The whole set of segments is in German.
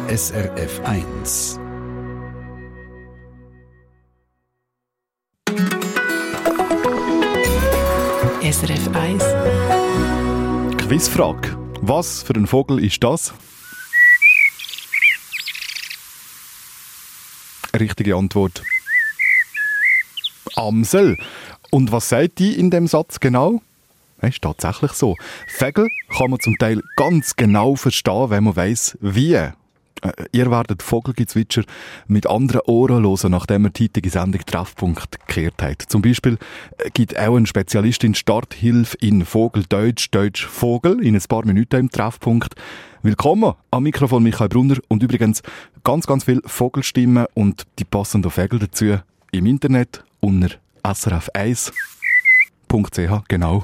SRF 1. SRF 1. Quizfrage. Was für ein Vogel ist das? Richtige Antwort. Amsel. Und was sagt die in dem Satz genau? Das ist tatsächlich so. Vögel kann man zum Teil ganz genau verstehen, wenn man weiss, wie. Ihr werdet Vogelgezwitscher mit anderen Ohren hören, nachdem ihr die heutige Sendung Treffpunkt gekehrt habt. Zum Beispiel gibt auch ein Spezialistin Starthilfe in Vogeldeutsch, Deutsch Vogel, in ein paar Minuten im Treffpunkt. Willkommen am Mikrofon Michael Brunner und übrigens ganz, ganz viele Vogelstimmen und die passenden Vögel dazu im Internet unter srf1.ch, genau.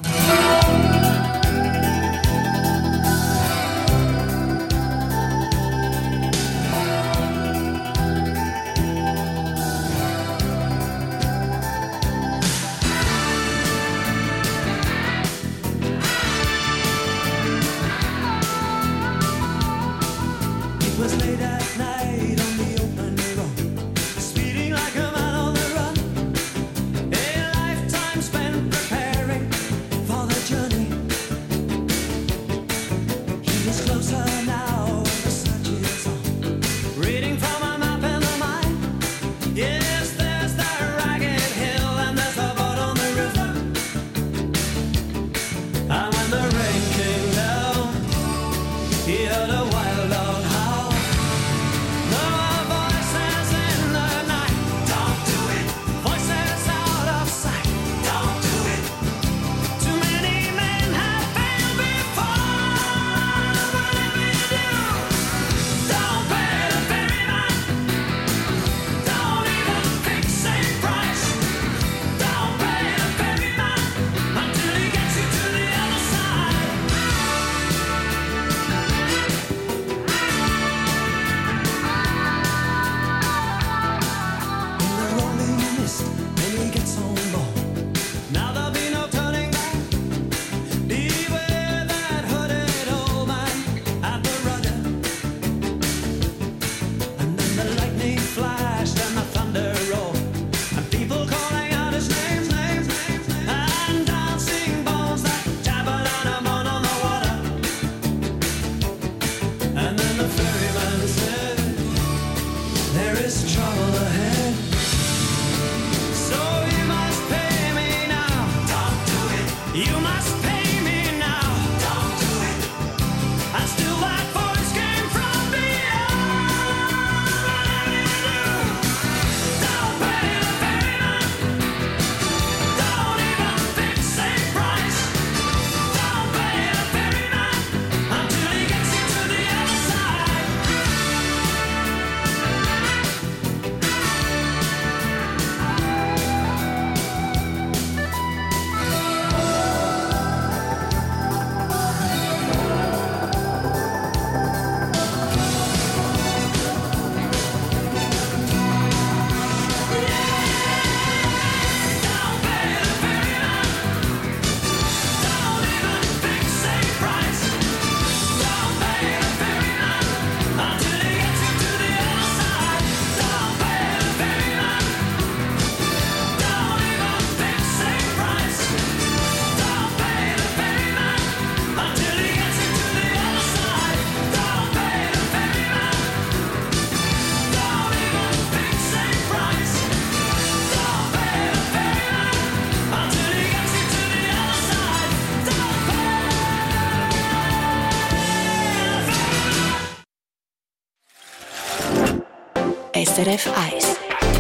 SRF 1.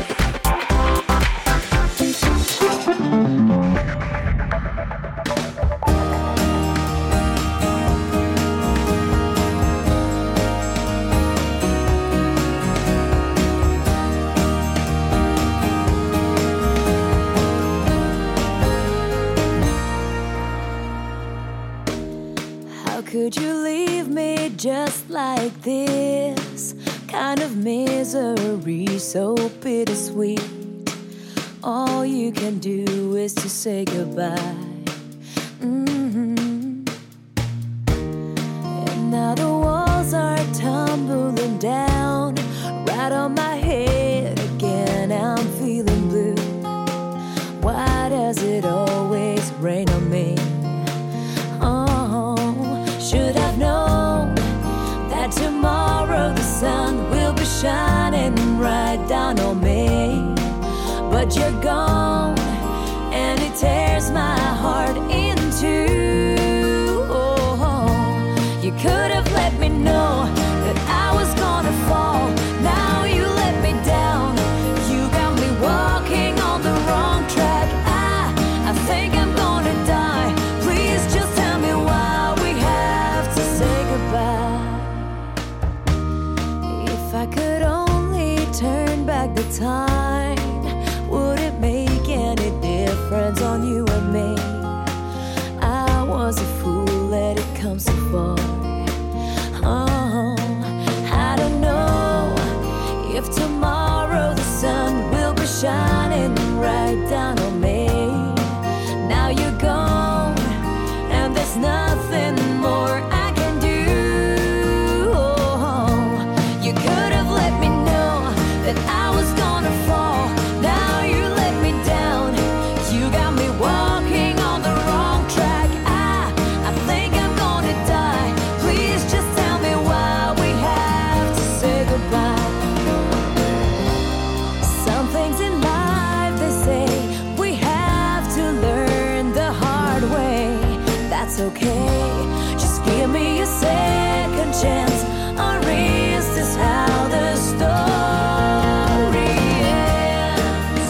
How could you leave me just like this? Kind of misery, so bittersweet. All you can do is to say goodbye. And now the walls are tumbling down. time, would it make any difference on you and me? I was a fool, let it come so far. Oh, I don't know if tomorrow the sun will be shining right down on me. Now you're gone, and there's nothing more I can do. Oh, you could have let me know that I was gonna fall. Now you let me down. You got me walking on the wrong track. I think I'm gonna die. Please just tell me why we have to say goodbye. Some things in life they say we have to learn the hard way. That's okay. Just give me a second chance, or is this how the story ends?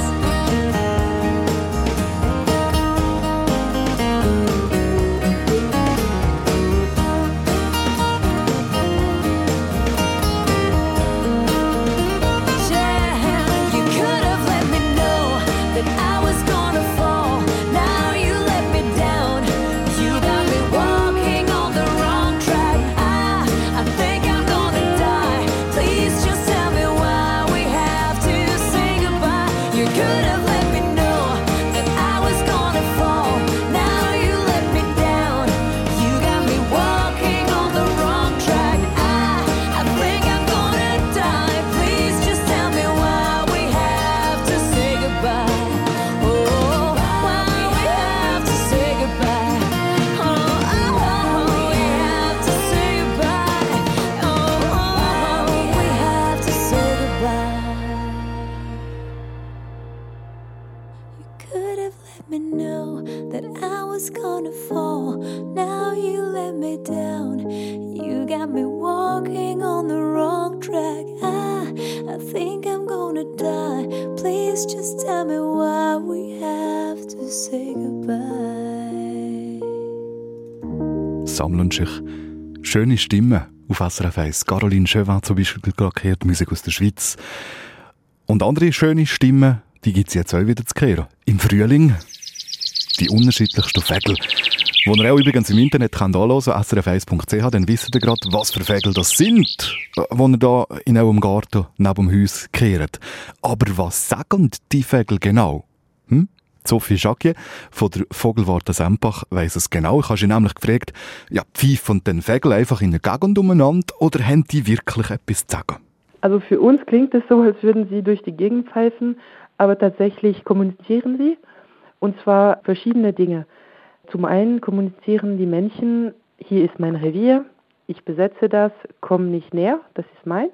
Yeah, you could have let me know that I was gonna fall. Now you let me down. You got me walking on the wrong track. I think I'm gonna die. Please just tell me why we have to say goodbye. You could have let me know that I was gonna fall. Now you let me down. You got me walking on the wrong track. I think I'm gonna die. Please just tell me why we have to say goodbye. Oh, why we have to say goodbye. Oh, we have to say goodbye. Oh, we have to say goodbye. You could have let me know that I was gonna fall. Now you let me down. You got me walking on the wrong track. I think I'm gonna die. Please just tell me why we have to say goodbye. Sammeln sich schöne Stimmen auf SRF 1. Caroline Chauvin zum Beispiel gerade gehört, Musik aus der Schweiz. Und andere schöne Stimmen, die gibt es jetzt auch wieder zu hören. Im Frühling die unterschiedlichsten Vögel, die ihr auch übrigens im Internet könnt anhören könnt, srf1.ch, dann wisst ihr gerade, was für Vögel das sind, die ihr da in eurem Garten neben dem Haus hört. Aber was sagen die Vögel genau? Sophie Jacquier von der Vogelwarte Sempach weiss es genau. Ich habe sie nämlich gefragt, ja, pfeifen den Vögel einfach in der Gegend umeinander oder haben die wirklich etwas zu sagen? Also für uns klingt es so, als würden sie durch die Gegend pfeifen, aber tatsächlich kommunizieren sie, und zwar verschiedene Dinge. Zum einen kommunizieren die Männchen, hier ist mein Revier, ich besetze das, komm nicht näher, das ist meins.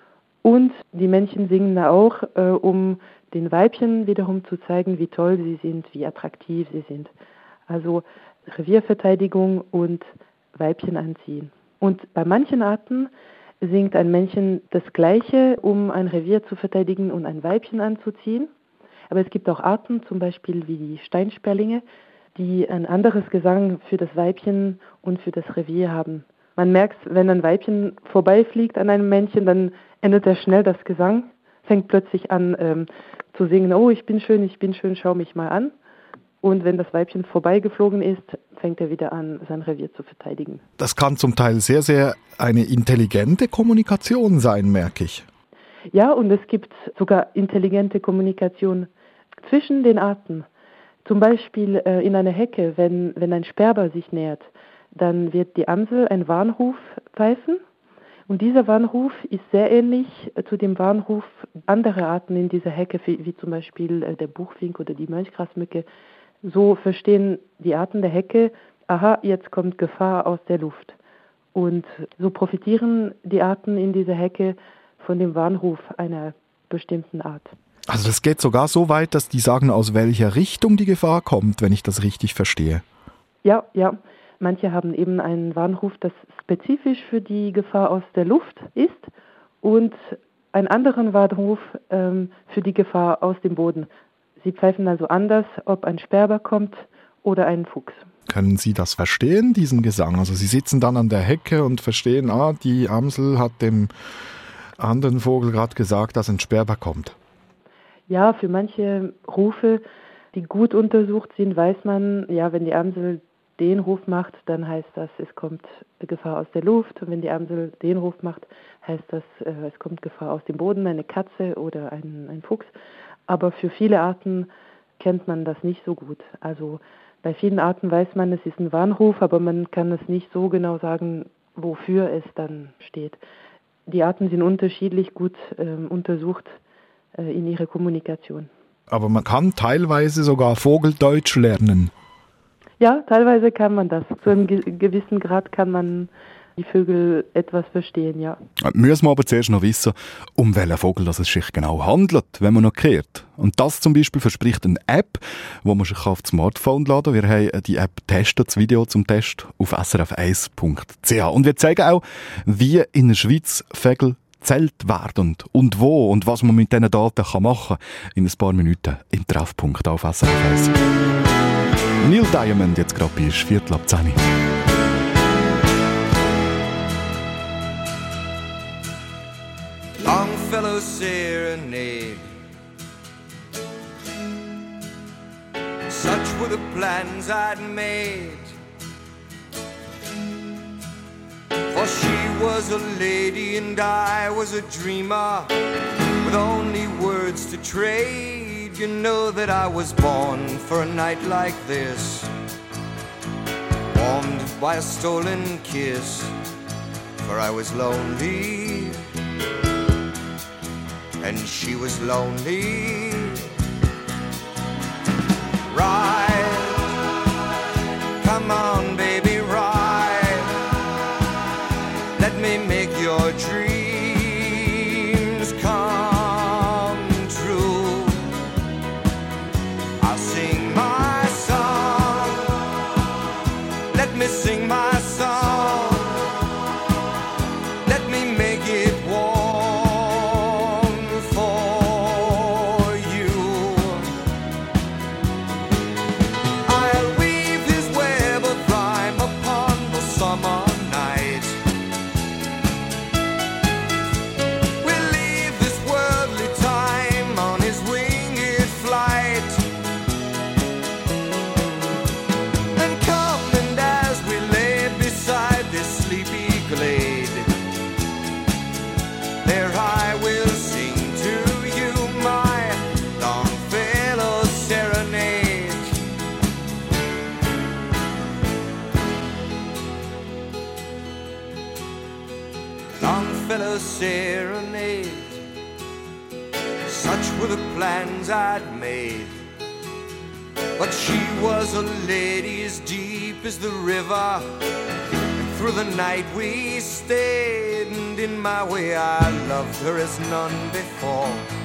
Und die Männchen singen da auch, um den Weibchen wiederum zu zeigen, wie toll sie sind, wie attraktiv sie sind. Also Revierverteidigung und Weibchen anziehen. Und bei manchen Arten singt ein Männchen das Gleiche, um ein Revier zu verteidigen und ein Weibchen anzuziehen. Aber es gibt auch Arten, zum Beispiel wie die Steinsperlinge, die ein anderes Gesang für das Weibchen und für das Revier haben. Man merkt, wenn ein Weibchen vorbeifliegt an einem Männchen, dann endet er schnell das Gesang, fängt plötzlich an zu singen, oh, ich bin schön, schau mich mal an. Und wenn das Weibchen vorbeigeflogen ist, fängt er wieder an, sein Revier zu verteidigen. Das kann zum Teil sehr, sehr eine intelligente Kommunikation sein, merke ich. Ja, und es gibt sogar intelligente Kommunikation zwischen den Arten. Zum Beispiel in einer Hecke, wenn ein Sperber sich nähert, dann wird die Amsel einen Warnruf pfeifen. Und dieser Warnruf ist sehr ähnlich zu dem Warnruf anderer Arten in dieser Hecke, wie zum Beispiel der Buchfink oder die Mönchgrasmücke. So verstehen die Arten der Hecke, aha, jetzt kommt Gefahr aus der Luft. Und so profitieren die Arten in dieser Hecke von dem Warnruf einer bestimmten Art. Also das geht sogar so weit, dass die sagen, aus welcher Richtung die Gefahr kommt, wenn ich das richtig verstehe. Ja. Manche haben eben einen Warnruf, das spezifisch für die Gefahr aus der Luft ist, und einen anderen Warnruf für die Gefahr aus dem Boden. Sie pfeifen also anders, ob ein Sperber kommt oder ein Fuchs. Können Sie das verstehen, diesen Gesang? Also Sie sitzen dann an der Hecke und verstehen, die Amsel hat dem anderen Vogel gerade gesagt, dass ein Sperber kommt. Ja, für manche Rufe, die gut untersucht sind, weiß man, ja, wenn die Amsel den Ruf macht, dann heißt das, es kommt Gefahr aus der Luft. Und wenn die Amsel den Ruf macht, heißt das, es kommt Gefahr aus dem Boden, eine Katze oder ein Fuchs. Aber für viele Arten kennt man das nicht so gut. Also bei vielen Arten weiß man, es ist ein Warnruf, aber man kann es nicht so genau sagen, wofür es dann steht. Die Arten sind unterschiedlich gut untersucht in ihrer Kommunikation. Aber man kann teilweise sogar Vogeldeutsch lernen. Ja, teilweise kann man das. Zu einem gewissen Grad kann man die Vögel etwas verstehen, ja. Müssen wir aber zuerst noch wissen, um welchen Vogel es sich genau handelt, wenn man noch hört. Und das zum Beispiel verspricht eine App, die man sich auf das Smartphone laden kann. Wir haben die App getestet, das Video zum Test, auf srf1.ch. Und wir zeigen auch, wie in der Schweiz Vögel gezählt werden und wo und was man mit diesen Daten machen kann. In ein paar Minuten im Treffpunkt auf SRF 1. Neil Diamond jetzt gerade bei 9:45. Longfellow serenade. Such were the plans I'd made. For she was a lady and I was a dreamer with only words to trade. You know that I was born for a night like this, warmed by a stolen kiss. For I was lonely and she was lonely. Ride, come on baby, ride. Let me make your dreams come true. I'll sing my song, let me sing my song. Let me make it warm for you. I'll weave this web of rhyme upon the summer night. We'll leave this worldly time on his winged flight. And come and as we lay beside this sleepy glade, there I will sing to you my Longfellow serenade. Longfellow serenade. Such were the plans I'd made. But she was a lady as deep as the river. Through the night we stayed, and in my way I loved her as none before.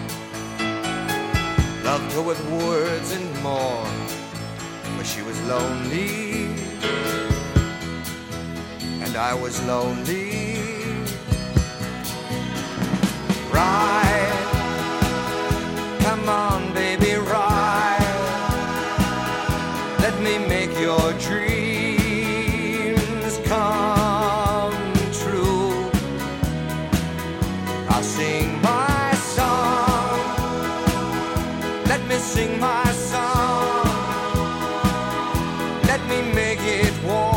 Loved her with words and more, for she was lonely, and I was lonely. Ride, come on baby, ride. Let me make your dreams come true. I'll sing my song, let me sing my song. Let me make it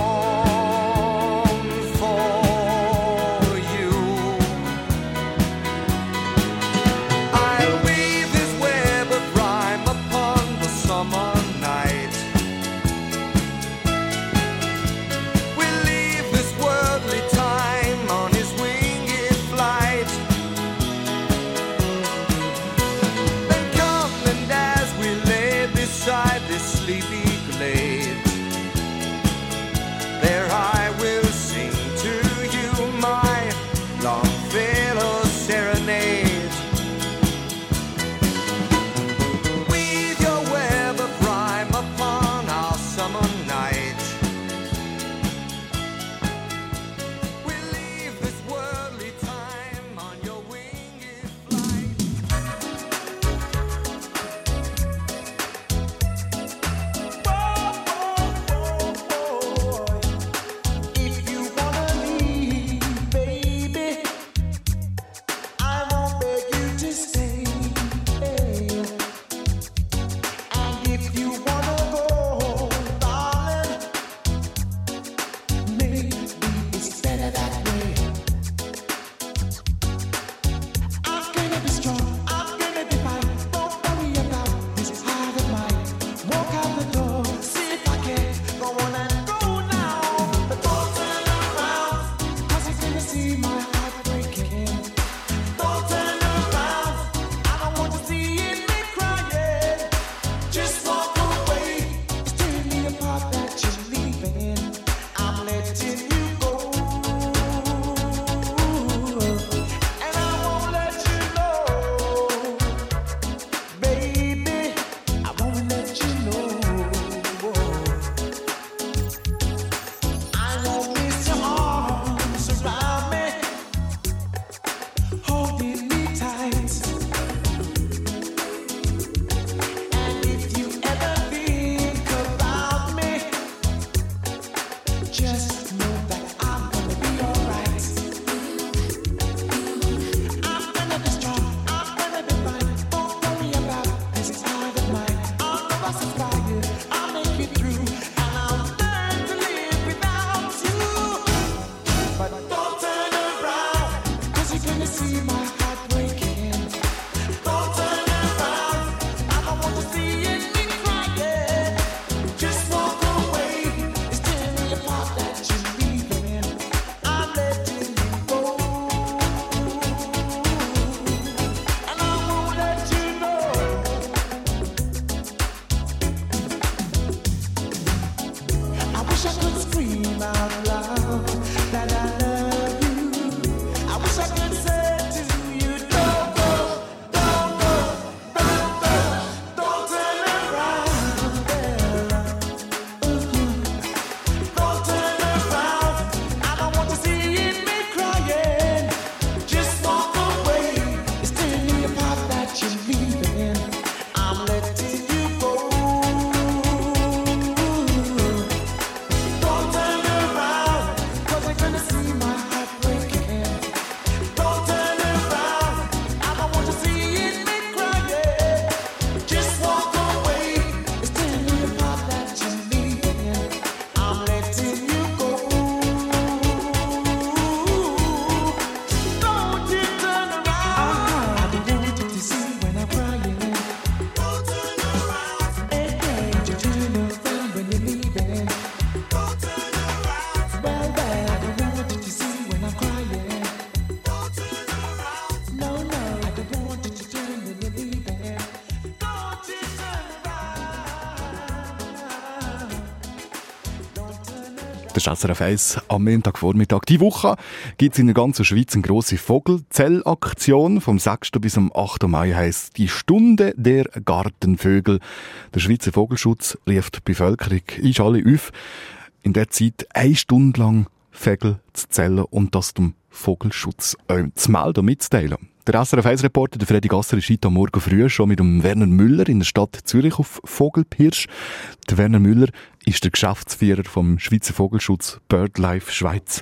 warm for you. I'll weave this web of rhyme upon the summer night. We'll leave this worldly time on his winged flight. Then come and as we lay beside this sleepy glade, there I will sing to you my Longfellow serenade. Weave your web of rhyme upon our summer night. We'll leave this worldly time on your winged flight. If you wanna leave, baby, Das ist SRF 1 am Montagvormittag. Diese Woche gibt es in der ganzen Schweiz eine grosse Vogelzellaktion. Vom 6. bis am 8. Mai heisst die Stunde der Gartenvögel. Der Schweizer Vogelschutz ruft die Bevölkerung alle auf, in der Zeit 1 Stunde lang Vögel zu zählen und das zum Vogelschutz zu melden und mitzuteilen. Der SRF 1-Reporter Freddy Gasser ist heute am Morgen früh schon mit dem Werner Müller in der Stadt Zürich auf Vogelpirsch. Der Werner Müller ist der Geschäftsführer vom Schweizer Vogelschutz BirdLife Schweiz.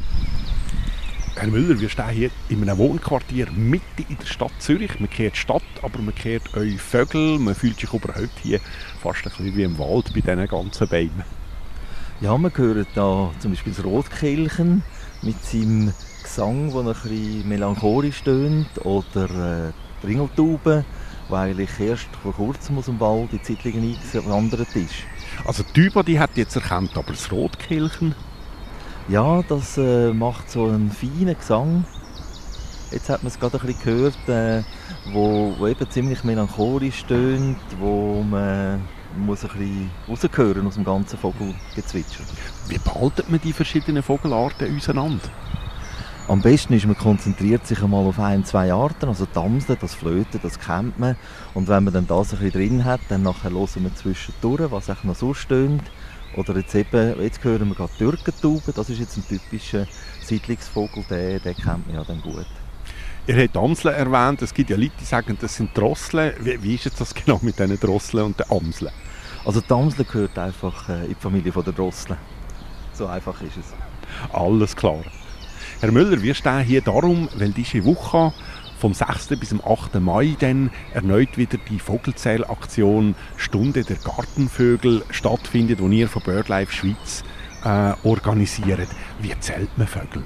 Herr Müller, wir stehen hier in einem Wohnquartier mitten in der Stadt Zürich. Man kennt die Stadt, aber man kennt eure Vögel. Man fühlt sich überhaupt hier fast ein bisschen wie im Wald bei diesen ganzen Bäumen. Ja, man hört da zum Beispiel das Rotkehlchen mit seinem Gesang, der ein bisschen melancholisch tönt, oder die Ringeltaube, die eigentlich erst vor kurzem aus dem Wald in die Siedlungen eingewandert ist. Also die Taube, die hat jetzt erkannt, aber das Rotkehlchen? Ja, das macht so einen feinen Gesang. Jetzt hat man es gerade ein bisschen gehört, wo eben ziemlich melancholisch tönt, wo man muss ein bisschen rausgehören aus dem ganzen Vogelgezwitscher. Wie behalten man die verschiedenen Vogelarten auseinander? Am besten ist, man konzentriert sich einmal auf 1-2 Arten, also die Amseln, das Flöten, das kennt man. Und wenn man dann das ein bisschen drin hat, dann nachher hören wir zwischendurch, was auch noch so stöhnt. Oder jetzt hören wir gerade die Türkentaube, das ist jetzt ein typischer Siedlungsvogel, den kennt man ja dann gut. Ihr habt Amseln erwähnt, es gibt ja Leute, die sagen, das sind Drosseln. Wie ist jetzt das genau mit diesen Drosseln und den Amseln? Also die Amsel gehört einfach in die Familie der Drosseln. So einfach ist es. Alles klar. Herr Müller, wir stehen hier darum, weil diese Woche vom 6. bis zum 8. Mai dann erneut wieder die Vogelzählaktion Stunde der Gartenvögel stattfindet, die ihr von BirdLife Schweiz organisiert. Wie zählt man Vögel?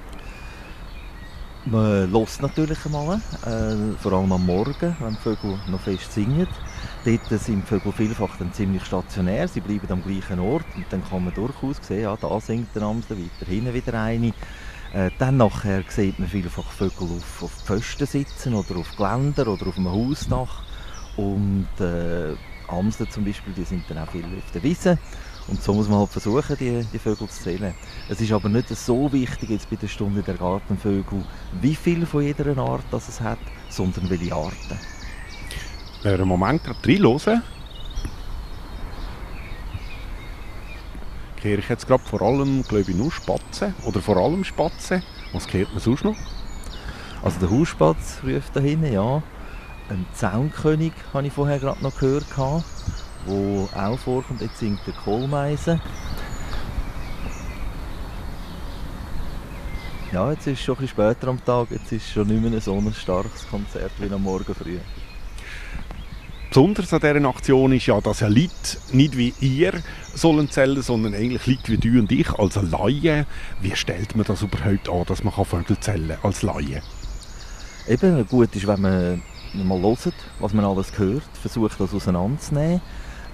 Man hört natürlich einmal, vor allem am Morgen, wenn die Vögel noch fest singen. Dort sind die Vögel vielfach dann ziemlich stationär, sie bleiben am gleichen Ort und dann kann man durchaus sehen, ja, da singt der Amsel, weiter hinten wieder eine. Dann nachher sieht man vielfach Vögel auf Pfosten sitzen oder auf Geländer oder auf einem Hausdach. Und Amseln zum Beispiel, die sind dann auch viel auf der Wiese. Und so muss man halt versuchen, die Vögel zu zählen. Es ist aber nicht so wichtig jetzt bei der Stunde der Gartenvögel, wie viel von jeder Art das es hat, sondern welche Arten. Wenn wir einen Moment gerade reinhören, höre ich jetzt gerade vor allem, glaube ich, nur Spatzen. Oder vor allem Spatzen. Was hört man sonst noch? Also der Hausspatz ruft da hinten, ja. Ein Zaunkönig habe ich vorher gerade noch gehört, der auch vorkommt. Jetzt singt der Kohlmeisen. Ja, jetzt ist es schon ein bisschen später am Tag. Jetzt ist es schon nicht mehr so ein starkes Konzert wie am Morgen früh. Besonders an dieser Aktion ist ja, dass ja Leute nicht wie ihr sollen zählen, sondern eigentlich Leute wie du und ich als Laie. Wie stellt man das überhaupt an, dass man Vögel zählen kann als Laie? Eben, gut ist, wenn man mal hört, was man alles hört, versucht das auseinanderzunehmen,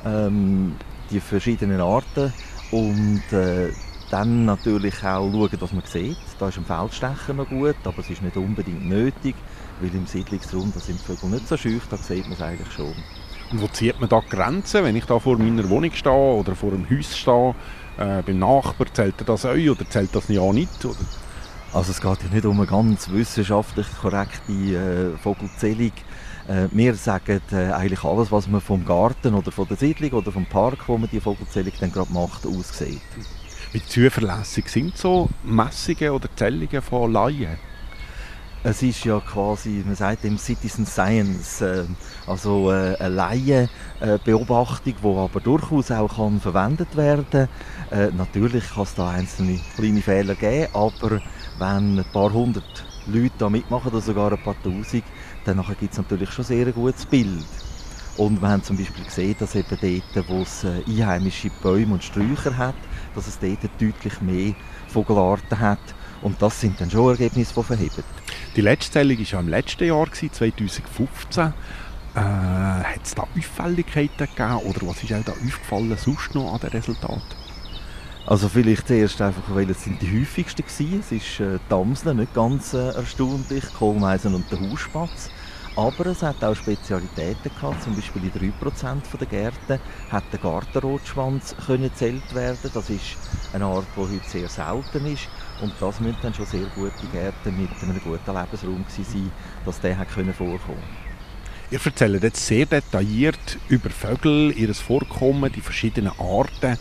die verschiedenen Arten und dann natürlich auch schauen, was man sieht. Da ist ein Feldstecher noch gut, aber es ist nicht unbedingt nötig, weil im Siedlungsraum da sind die Vögel nicht so scheu, da sieht man es eigentlich schon. Und wo zieht man da die Grenzen? Wenn ich da vor meiner Wohnung stehe oder vor einem Haus stehe, beim Nachbar, zählt das euch oder zählt das ja nicht? Oder? Also es geht ja nicht um eine ganz wissenschaftlich korrekte Vogelzählung. Wir sagen eigentlich alles, was man vom Garten oder von der Siedlung oder vom Park, wo man die Vogelzählung dann gerade macht, aussieht. Wie zuverlässig sind so Messungen oder Zählungen von Laien? Es ist ja quasi, man sagt dem Citizen Science, also eine Laienbeobachtung, die aber durchaus auch kann verwendet werden kann. Natürlich kann es da einzelne kleine Fehler geben, aber wenn ein paar hundert Leute da mitmachen oder sogar ein paar tausend, dann gibt es natürlich schon sehr ein gutes Bild. Und wir haben zum Beispiel gesehen, dass eben dort, wo es einheimische Bäume und Sträucher hat, dass es dort deutlich mehr Vogelarten hat. Und das sind dann schon Ergebnisse, die verheben. Die letzte Zählung war ja im letzten Jahr, 2015. Hat es da Auffälligkeiten gegeben oder was ist auch da aufgefallen sonst noch an den Resultaten? Also vielleicht zuerst einfach, weil es sind die häufigsten waren. Es ist die Amsel, nicht ganz erstaunlich, die Kohlmeisen und der Hausspatz. Aber es hat auch Spezialitäten gehabt, zum Beispiel in 3% der Gärten hat der Gartenrotschwanz gezählt werden. Das ist eine Art, die heute sehr selten ist. Und das müssen dann schon sehr gute Gärten mit einem guten Lebensraum sein, dass der vorkommen konnte. Ihr erzählt jetzt sehr detailliert über Vögel, ihr Vorkommen, die verschiedenen Arten.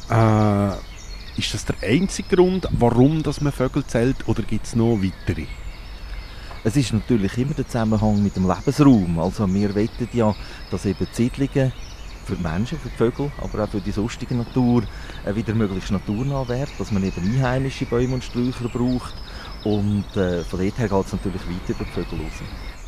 Ist das der einzige Grund, warum man Vögel zählt, oder gibt es noch weitere? Es ist natürlich immer der Zusammenhang mit dem Lebensraum. Also wir wollen ja, dass eben die Siedlungen für die Menschen, für die Vögel, aber auch für die sonstige Natur wieder möglichst naturnah werden, dass man eben einheimische Bäume und Sträucher braucht. Und von dort her geht es natürlich weit über die Vögel raus.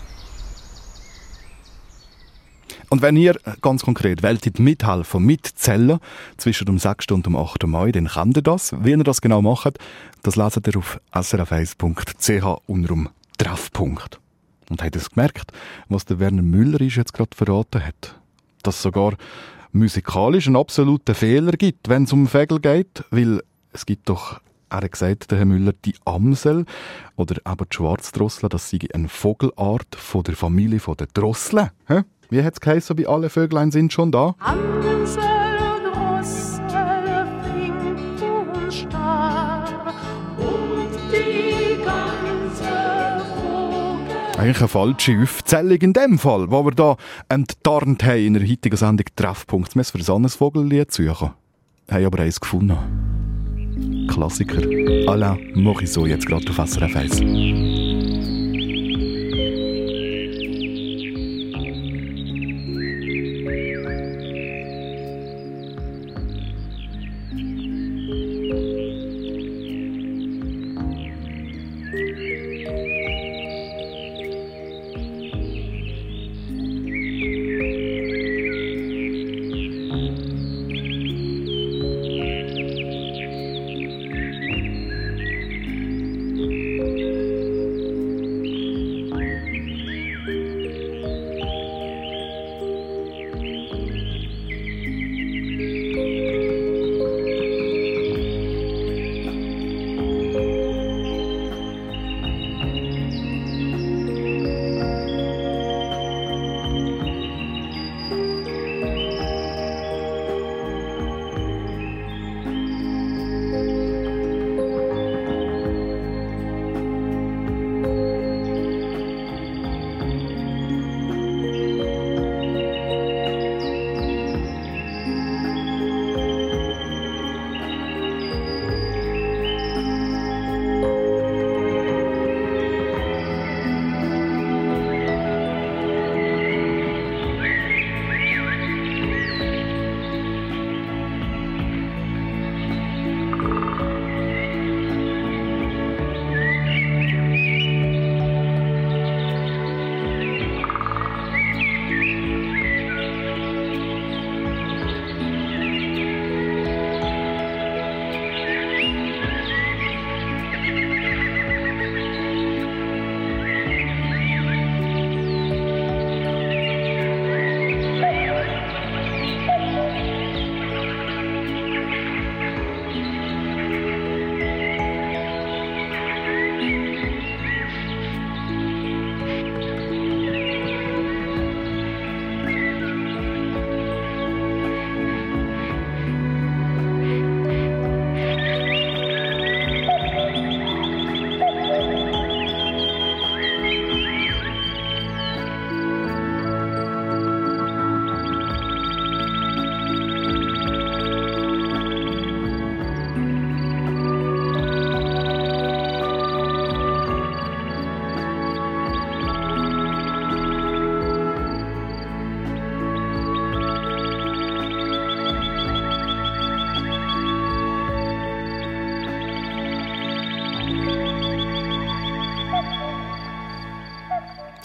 Und wenn ihr ganz konkret wolltet mithelfen, mitzählen, zwischen dem 6. und dem 8. Mai, dann könnt ihr das. Wie ihr das genau macht, das leset ihr auf srf1.ch unter dem Treffpunkt. Und habt ihr es gemerkt, was der Werner Müller jetzt gerade verraten hat? Dass es sogar musikalisch einen absoluten Fehler gibt, wenn es um Vögel geht, weil es gibt doch, er hat gesagt, der Herr Müller, die Amsel oder eben die Schwarzdrossel, das sei eine Vogelart von der Familie der Drosseln. Hä? Wie hat es geheißen, bei alle Vöglein sind schon da? Amsel, Drossel, Fink und Star und die ganze Vogel. Eigentlich eine falsche Aufzählung in dem Fall, wo wir da enttarnt haben in der heutigen Sendung Treffpunkt. Wir müssen für ein anderes Vogellied suchen. Haben aber eins gefunden. Klassiker. Alain Morisot, jetzt gerade auf SRF 1.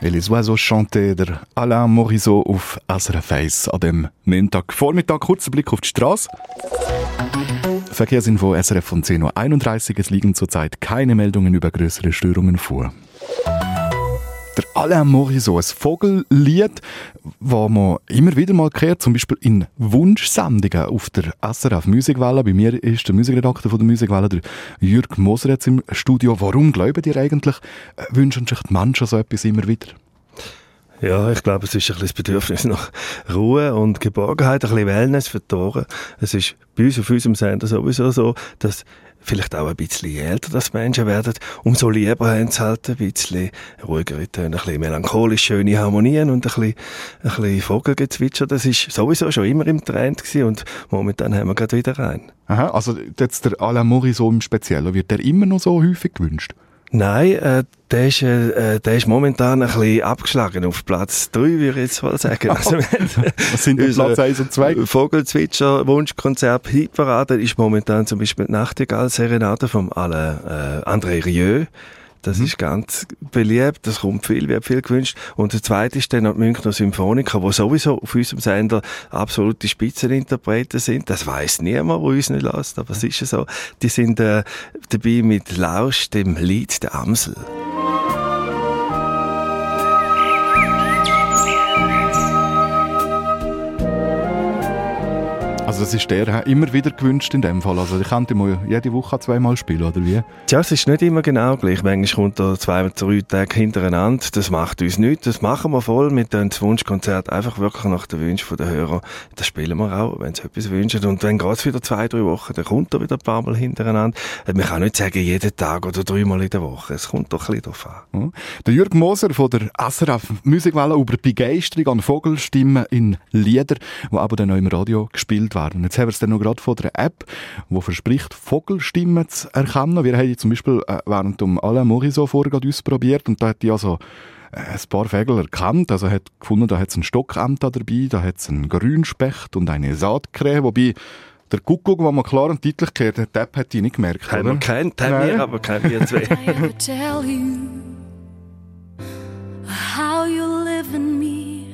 Les oiseaux chantaient, der Alain Morisot auf SRF 1 an dem Montagvormittag. Kurzer Blick auf die Straße. Verkehrsinfo SRF von 10.31 Uhr. Es liegen zurzeit keine Meldungen über größere Störungen vor. Der Alain Morisot, ein Vogellied, das man immer wieder mal hört, zum Beispiel in Wunschsendungen auf der SRF Musikwelle. Bei mir ist der Musikredakteur von der Musikwelle, der Jürg Moser, jetzt im Studio. Warum glauben ihr eigentlich, wünschen sich die Menschen so etwas immer wieder? Ja, ich glaube, es ist ein bisschen das Bedürfnis nach Ruhe und Geborgenheit, ein bisschen Wellness für die Ohren. Es ist bei uns auf unserem Sender sowieso so, dass vielleicht auch ein bisschen älter das Menschen werden, umso lieber haben sie halt ein bisschen ruhigere Töne, ein bisschen melancholisch schöne Harmonien und ein bisschen Vogelgezwitscher. Das ist sowieso schon immer im Trend gewesen und momentan haben wir gerade wieder rein. Aha, also jetzt der Alain Morisot im Speziellen, wird der immer noch so häufig gewünscht? Nein, der ist momentan ein bisschen abgeschlagen auf Platz 3, würde ich jetzt mal sagen. Also, was sind denn Platz 1 und 2? Vogelzwitscher, Wunschkonzert, Hitparade ist momentan zum Beispiel die Nachtigall-Serenade vom André Rieu. Das ist ganz beliebt, das wird viel gewünscht. Und der zweite ist dann die Münchner Symphoniker, die sowieso auf unserem Sender absolute Spitzeninterpreten sind. Das weiss niemand, der uns nicht lässt, aber es ist ja so. Die sind dabei mit Lausch, dem Lied der Amsel. Also das ist der immer wieder gewünscht in dem Fall. Also ich könnte mal jede Woche 2-mal spielen, oder wie? Tja, es ist nicht immer genau gleich. Manchmal kommt er 2-3 Tage hintereinander. Das macht uns nichts. Das machen wir voll. Wir tun das Wunschkonzert einfach wirklich nach den Wünschen der Hörer. Das spielen wir auch, wenn sie etwas wünschen. Und dann geht es wieder 2-3 Wochen. Dann kommt er wieder ein paar Mal hintereinander. Man kann nicht sagen, jeden Tag oder 3-mal in der Woche. Es kommt doch ein bisschen darauf an. Der Jürg Moser von der SRF Musikwelle über die Begeisterung an Vogelstimmen in Lieder, die aber dann auch im Radio gespielt werden. Und jetzt haben wir es dann noch gerade von der App, die verspricht, Vogelstimmen zu erkennen. Wir haben zum Beispiel während dem Alain Morisot vorher ausprobiert und da hat die also ein paar Vögel erkannt. Also hat gefunden, da hat es einen Stockente dabei, da hat es einen Grünspecht und eine Saatkrähe, wobei der Kuckuck, den man klar und deutlich gehört hat, die App hat die nicht gemerkt. Haben wir kennt, haben wir, aber kennen wir zwei. I could tell you how you live in me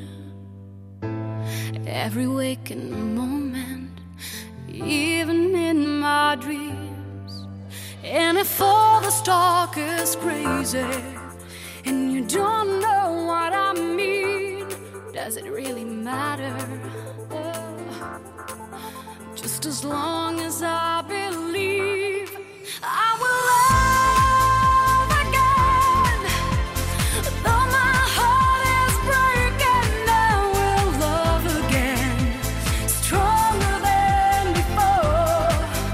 every waking moment, even in my dreams. And if all the talk is crazy and you don't know what I mean, does it really matter? Just as long as I believe I will love again. Though my heart is breaking, I will love again. Stronger than before.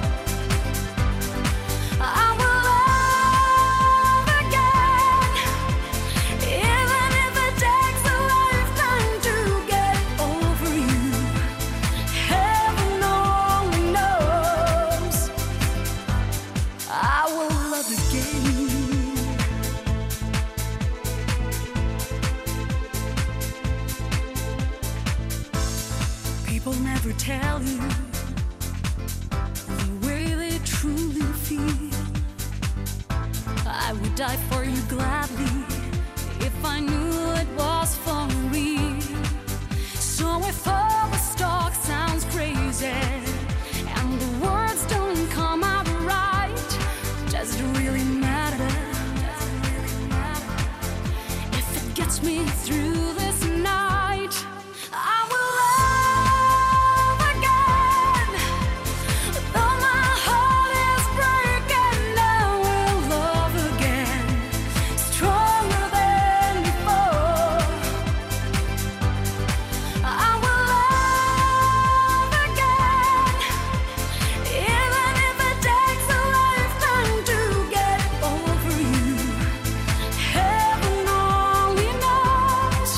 I will love again. Even if it takes a lifetime to get over you. Heaven only knows. I will love again. People never tell you the way they truly feel. I would die for you gladly if I knew it was for real. So if all the talk sounds crazy and the words don't come out right, does it really matter? If it gets me through this night, I will love again. Though my heart is breaking, I will love again. Stronger than before. I will love again. Even if it takes a lifetime to get over you. Heaven only knows.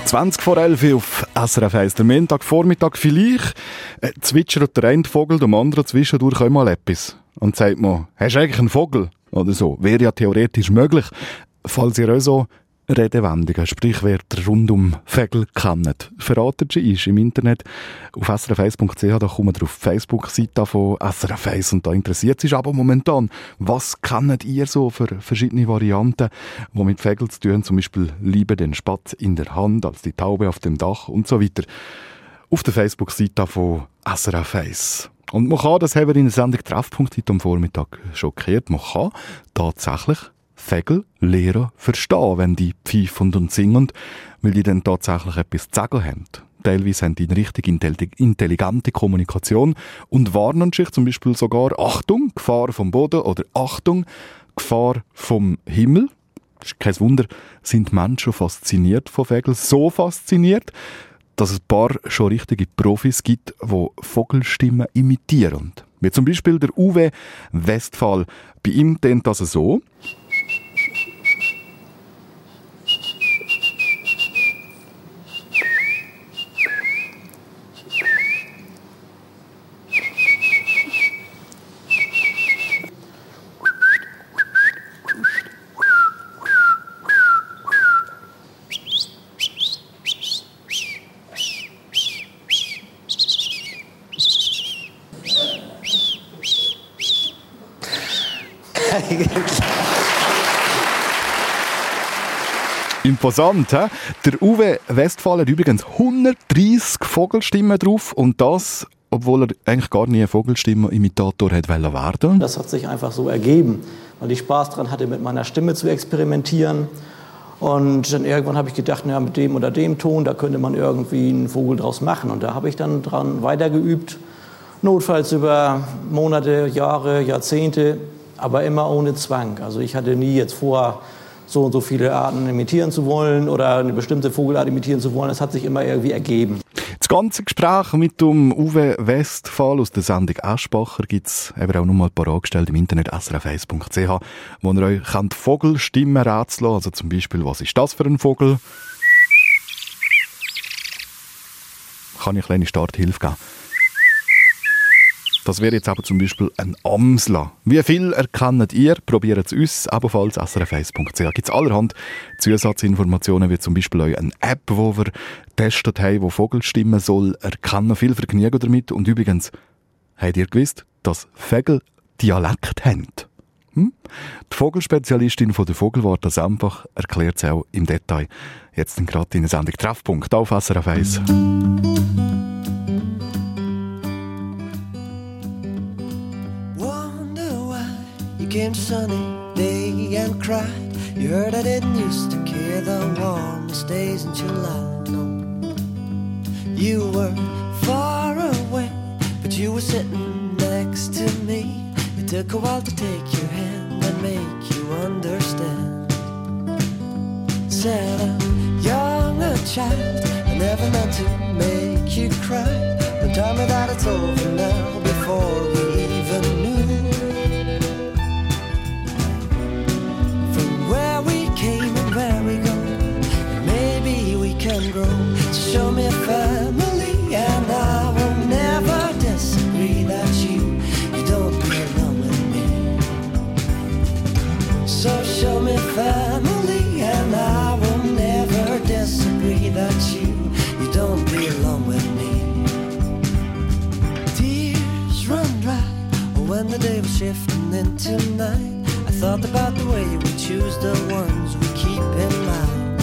20 vor 11 auf SRF 1. Der Montagvormittag vielleicht zwitschert der eine Vogel dem anderen zwischendurch auch mal etwas. Und sagt man, hast du eigentlich einen Vogel? Oder so. Wäre ja theoretisch möglich, falls ihr auch so Redewendungen, Sprichwörter rund um Vögel kennt. Verratet sie ist im Internet auf srf1.ch, da kommt ihr auf die Facebook-Seite von SRF 1 und da interessiert sich aber momentan, was kennt ihr so für verschiedene Varianten, die mit Vögeln zu tun haben, zum Beispiel «Liebe den Spatz in der Hand» als die Taube auf dem Dach und so weiter. Auf der Facebook-Seite von SRF 1. Und man kann, das haben wir in der Sendung Treffpunkt heute am Vormittag schockiert, man kann tatsächlich Vögel lernen verstehen, wenn die pfeifen und singen, weil die dann tatsächlich etwas zu sagen haben. Teilweise haben die eine richtig intelligente Kommunikation und warnen sich zum Beispiel sogar «Achtung, Gefahr vom Boden» oder «Achtung, Gefahr vom Himmel». Das ist kein Wunder, sind Menschen fasziniert von Vögeln, so fasziniert, dass es ein paar schon richtige Profis gibt, die Vogelstimmen imitieren. Wie zum Beispiel der Uwe Westphal. Bei ihm tönt das so. Imposant, hä? Der Uwe Westphal hat übrigens 130 Vogelstimmen drauf und das, obwohl er eigentlich gar nie ein Vogelstimmenimitator hätte werden. Das hat sich einfach so ergeben, weil ich Spaß daran hatte, mit meiner Stimme zu experimentieren. Und dann irgendwann habe ich gedacht, na, mit dem oder dem Ton, da könnte man irgendwie einen Vogel draus machen. Und da habe ich dann dran weitergeübt, notfalls über Monate, Jahre, Jahrzehnte, aber immer ohne Zwang. Also ich hatte nie jetzt vor, so und so viele Arten imitieren zu wollen oder eine bestimmte Vogelart imitieren zu wollen. Das hat sich immer irgendwie ergeben. Das ganze Gespräch mit dem Uwe Westphal aus der Sendung Aschbacher gibt es auch noch mal parat im Internet srf1.ch, wo ihr euch Vogelstimmen rätseln, also zum Beispiel, was ist das für ein Vogel? Kann ich eine kleine Starthilfe geben? Das wäre jetzt aber zum Beispiel ein Amsler. Wie viel erkennt ihr? Probiert es uns, ebenfalls srf1.ch. Gibt es allerhand Zusatzinformationen, wie zum Beispiel auch eine App, die wir getestet haben, die Vogelstimmen soll erkennen. Viel Vergnügen damit. Und übrigens, habt ihr gewusst, dass Vögel Dialekt haben? Die Vogelspezialistin von der Vogelwarte Sempach erklärt es auch im Detail. Jetzt gerade in der Sendung Treffpunkt auf SRF 1. Came to sunny day and cried. You heard I didn't used to care the warmest days in July. No, you were far away, but you were sitting next to me. It took a while to take your hand and make you understand. Said I'm young, a child, I never meant to make you cry. But tell me that it's over now before we even knew. Where we go, and maybe we can grow. So show me a family, and I will never disagree that you don't belong with me. So show me family, and I will never disagree that you don't belong with me. Tears run dry when the day was shifting into night. I thought about the way we choose the ones we keep in mind.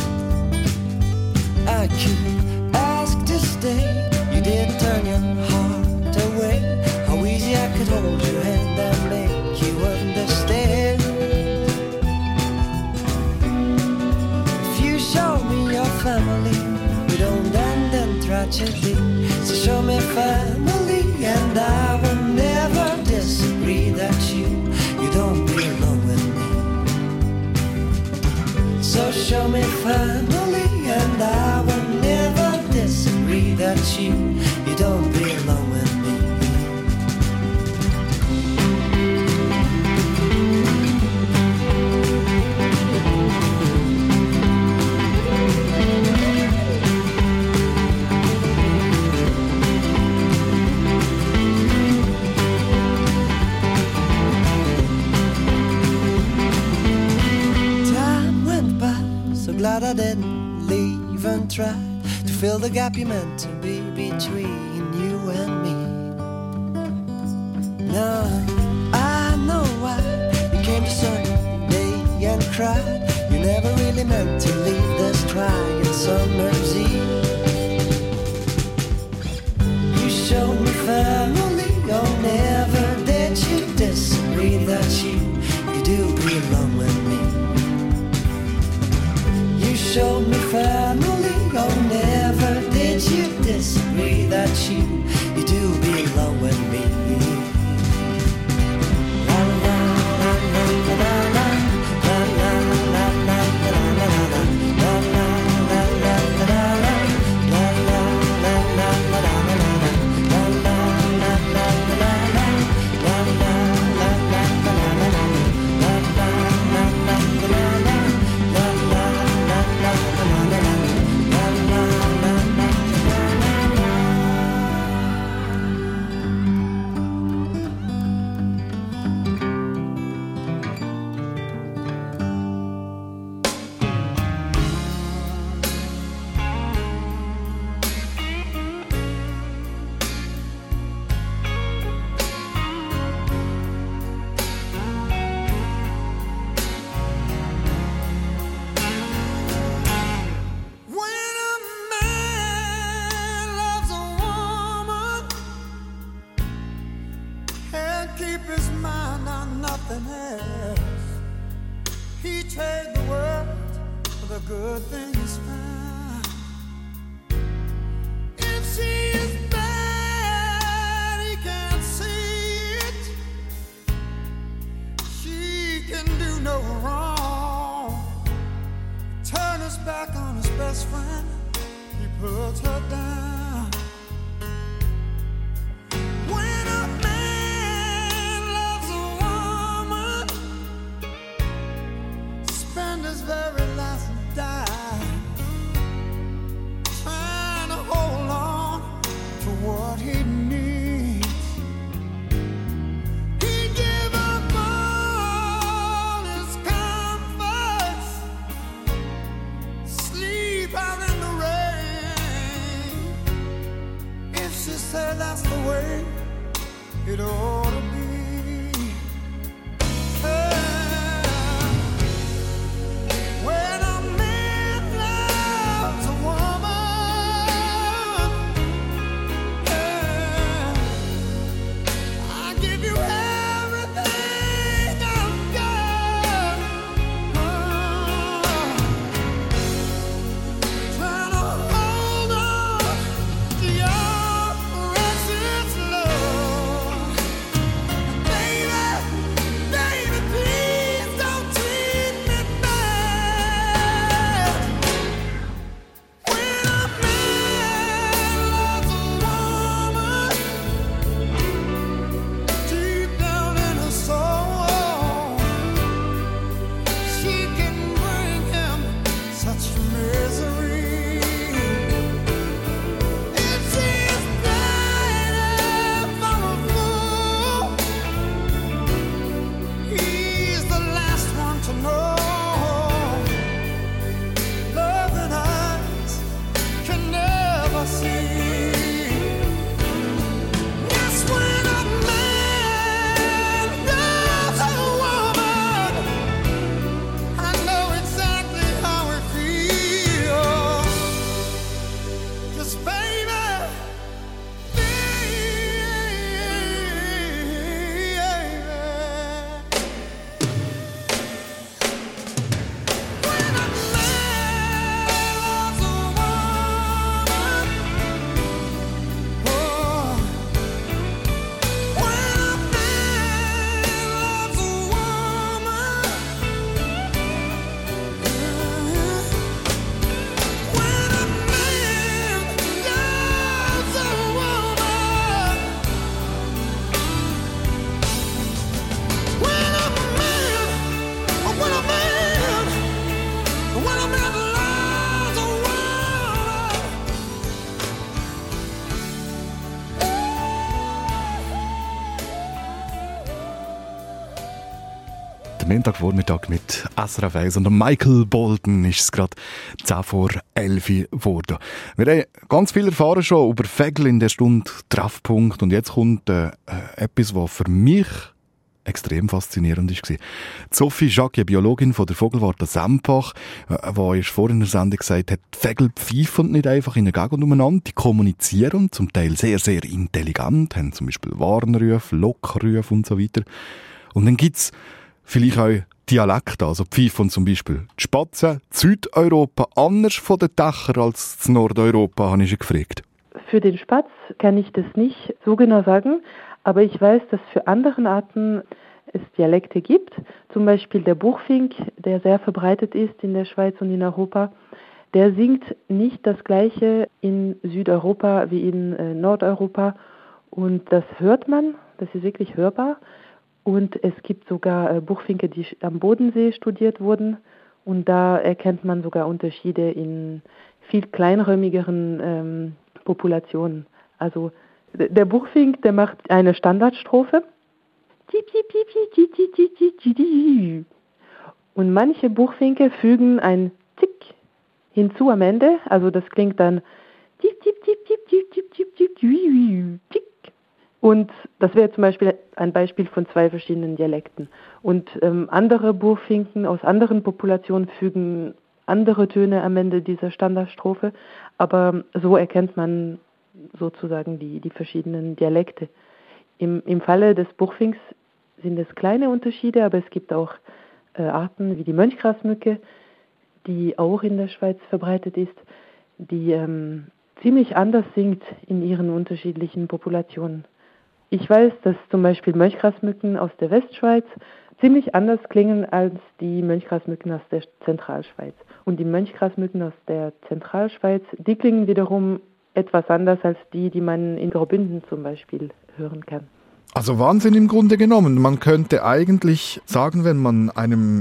I could ask to stay, you didn't turn your heart away. How easy I could hold your hand and make you understand. If you show me your family, we don't end in tragedy. So show me family, and I will never disagree that you don't belong with me. So show me family, and I will never disagree that you don't belong with me. glad I didn't leave and try to fill the gap you meant to be between you and me. Now I know why you came to Sunday and cried. You never really meant to leave this trying summer's eve. You showed me family, oh never did you disagree that you do belong with me. You showed me family, oh never did you disagree that you do belong with me. La la la la la la la la la la la la Sleep out in the rain. Montagvormittag mit SRF 1 und Michael Bolton ist es gerade 10 vor 11 geworden. Wir haben ganz viel erfahren schon über Vögel in der Stunde Treffpunkt und jetzt kommt etwas, was für mich extrem faszinierend war. Sophie Jacquier, Biologin von der Vogelwarte Sempach, die vorhin in der Sendung gesagt hat, die Vögel pfeifen nicht einfach in der Gegend umeinander, die kommunizieren, zum Teil sehr, sehr intelligent, haben zum Beispiel Warnrufe, Lockrufe und so weiter. Und dann gibt's vielleicht auch Dialekte, also pfeifen zum Beispiel die Spatzen, Südeuropa anders von den Dächern als in Nordeuropa, habe ich schon gefragt. Für den Spatz kann ich das nicht so genau sagen, aber ich weiß, dass für andere Arten es Dialekte gibt. Zum Beispiel der Buchfink, der sehr verbreitet ist in der Schweiz und in Europa, der singt nicht das Gleiche in Südeuropa wie in Nordeuropa. Und das hört man, das ist wirklich hörbar. Und es gibt sogar Buchfinke, die am Bodensee studiert wurden. Und da erkennt man sogar Unterschiede in viel kleinräumigeren Populationen. Also der Buchfink, der macht eine Standardstrophe. Und manche Buchfinke fügen ein Tick hinzu am Ende. Also das klingt dann Tick. Und das wäre zum Beispiel ein Beispiel von 2 verschiedenen Dialekten. Und andere Buchfinken aus anderen Populationen fügen andere Töne am Ende dieser Standardstrophe. Aber so erkennt man sozusagen die verschiedenen Dialekte. Im Falle des Buchfinks sind es kleine Unterschiede, aber es gibt auch Arten wie die Mönchgrasmücke, die auch in der Schweiz verbreitet ist, die ziemlich anders singt in ihren unterschiedlichen Populationen. Ich weiß, dass zum Beispiel Mönchgrasmücken aus der Westschweiz ziemlich anders klingen als die Mönchgrasmücken aus der Zentralschweiz. Und die Mönchgrasmücken aus der Zentralschweiz, die klingen wiederum etwas anders als die man in Graubünden zum Beispiel hören kann. Also Wahnsinn im Grunde genommen. Man könnte eigentlich sagen, wenn man einem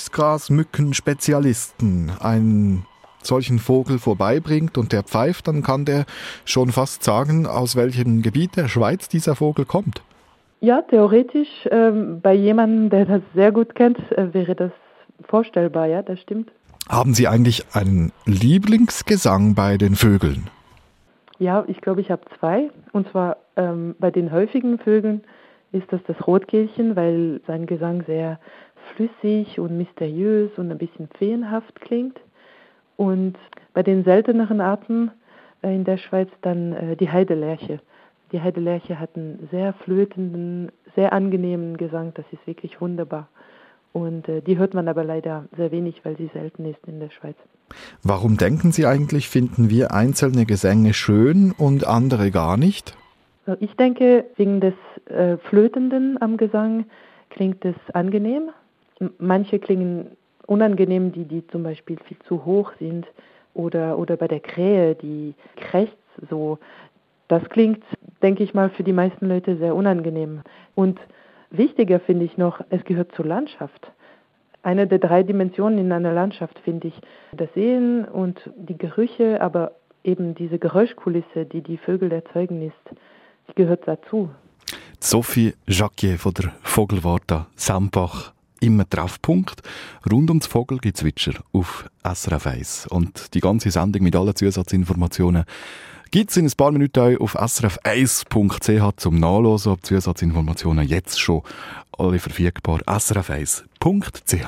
Mönchgrasmücken-Spezialisten einen solchen Vogel vorbeibringt und der pfeift, dann kann der schon fast sagen, aus welchem Gebiet der Schweiz dieser Vogel kommt. Ja, theoretisch, bei jemandem, der das sehr gut kennt, wäre das vorstellbar, ja, das stimmt. Haben Sie eigentlich einen Lieblingsgesang bei den Vögeln? Ja, ich glaube, ich habe 2. Und zwar bei den häufigen Vögeln ist das Rotkehlchen, weil sein Gesang sehr flüssig und mysteriös und ein bisschen feenhaft klingt. Und bei den selteneren Arten in der Schweiz dann die Heidelerche. Die Heidelerche hat einen sehr flötenden, sehr angenehmen Gesang, das ist wirklich wunderbar. Und die hört man aber leider sehr wenig, weil sie selten ist in der Schweiz. Warum denken Sie eigentlich, finden wir einzelne Gesänge schön und andere gar nicht? Ich denke, wegen des Flötenden am Gesang klingt es angenehm. Manche klingen unangenehm, die zum Beispiel viel zu hoch sind. Oder bei der Krähe, die krächzt so. Das klingt, denke ich mal, für die meisten Leute sehr unangenehm. Und wichtiger finde ich noch, es gehört zur Landschaft. Eine der 3 Dimensionen in einer Landschaft finde ich das Sehen und die Gerüche, aber eben diese Geräuschkulisse, die die Vögel erzeugen, die gehört dazu. Sophie Jacquier von der Vogelwarte Sempach im Treffpunkt. Rund ums Vogelgezwitscher auf SRF 1. Und die ganze Sendung mit allen Zusatzinformationen gibt es in ein paar Minuten auch auf srf1.ch zum Nachlesen. Die Zusatzinformationen jetzt schon alle verfügbar. srf1.ch.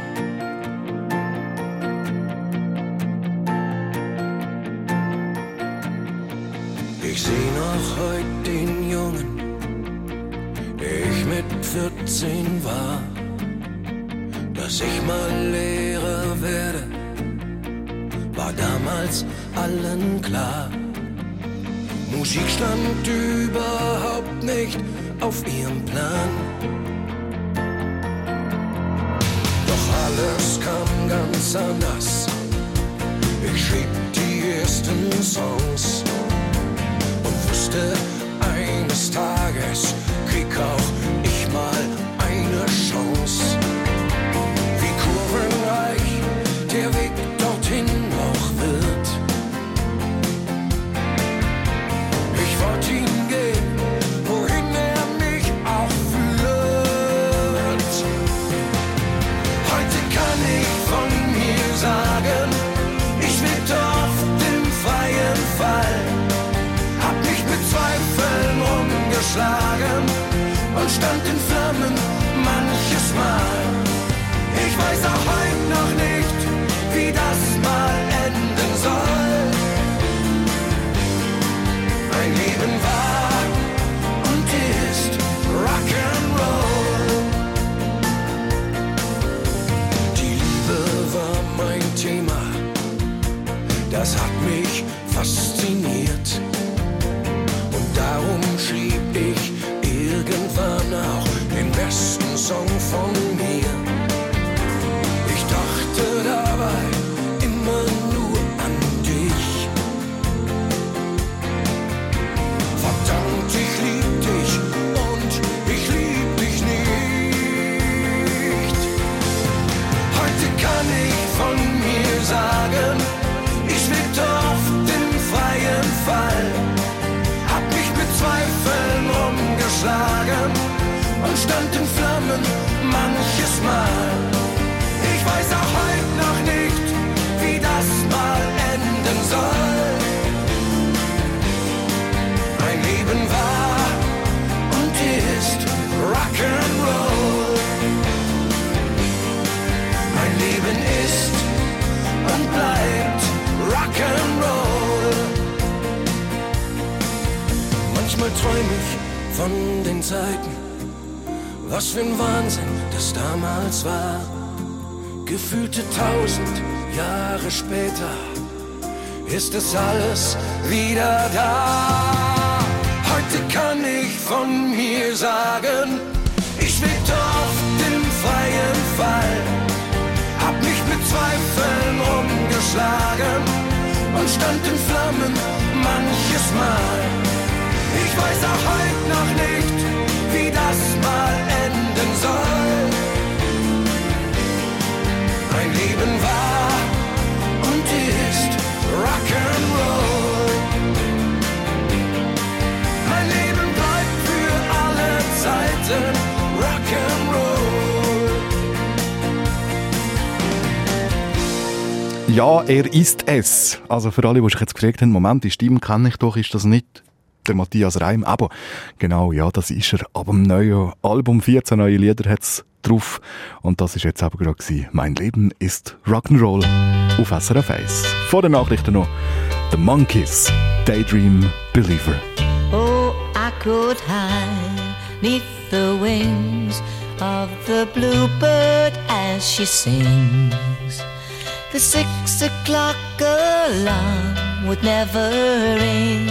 Ich seh noch heute den Jungen, der ich mit 14 war. Dass ich mal Lehrer werde, war damals allen klar. Musik stand überhaupt nicht auf ihrem Plan. Doch alles kam ganz anders. Ich schrieb die ersten Songs und wusste, eines Tages krieg auch ich mal eine Chance. Wie kurvenreich der Weg dorthin auch wird. Ich wollte ihn gehen, wohin er mich auch führt. umgeschlagen und stand in Flammen manches Mal. Ich weiß auch heute noch nicht, wie das mal enden soll. Mein Leben war und ist Rock'n'Roll. Die Liebe war mein Thema, das hat mich fasziniert. Und darum schrieb ich irgendwann auch den besten Song von mir. Ich dachte dabei immer nur an dich. Verdammt, ich lieb dich und ich lieb dich nicht. Heute kann ich von mir sagen, ich schwebte oft im freien Fall, hab mich mit Zweifeln umgeschlagen und stand in Flammen manches Mal. Ich weiß auch heute noch nicht, wie das mal enden soll. Mein Leben war und ist Rock'n'Roll. Mein Leben ist und bleibt Rock'n'Roll. Manchmal träum ich von den Zeiten, was für ein Wahnsinn das damals war. Gefühlte 1000 Jahre später ist es alles wieder da. Heute kann ich von mir sagen, ich schwebte oft im freien Fall, hab mich mit Zweifeln umgeschlagen und stand in Flammen manches Mal. Ich weiß auch heute noch nicht, wie das mal enden soll. Mein Leben war und ist Rock'n'Roll. Mein Leben bleibt für alle Zeiten Rock'n'Roll. Ja, er ist es. Also für alle, die sich jetzt gefragt haben, Moment, die Stimme kenne ich doch, ist das nicht der Matthias Reim? Aber genau, ja, das ist er. Ab dem neuen Album 14 neue Lieder hat es drauf. Und das ist jetzt aber gerade gewesen. Mein Leben ist Rock'n'Roll auf SRF 1. Vor den Nachrichten noch The Monkees, Daydream Believer. Oh, I could hide 'neath the wings of the bluebird as she sings. The 6 o'clock alarm would never ring,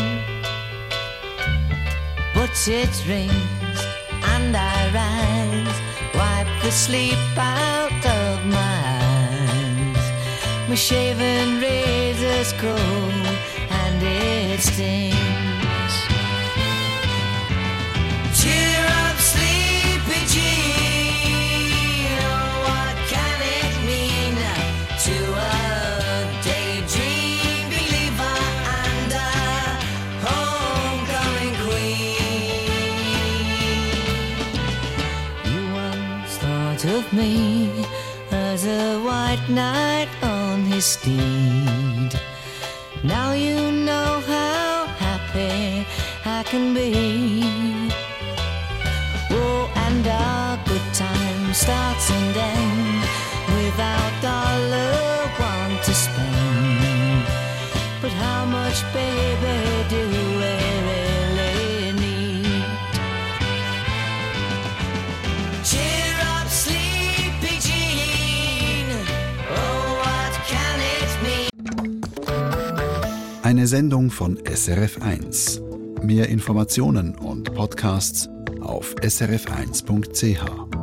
but it rings and I rise, wipe the sleep out of my eyes. My shaven razor's cold and it stings. Cheer up, sleepy Jean, oh, what can it mean to a daydream believer and a homecoming queen? You once thought of me as a white knight on his steed. Now you know how happy I can be. Oh, and our good time starts and ends without dollar one to spend. But how much, baby, do we really need? Cheer up, sleepy Jean, oh, what can it mean? Eine Sendung von SRF 1. Mehr Informationen und Podcasts auf srf1.ch.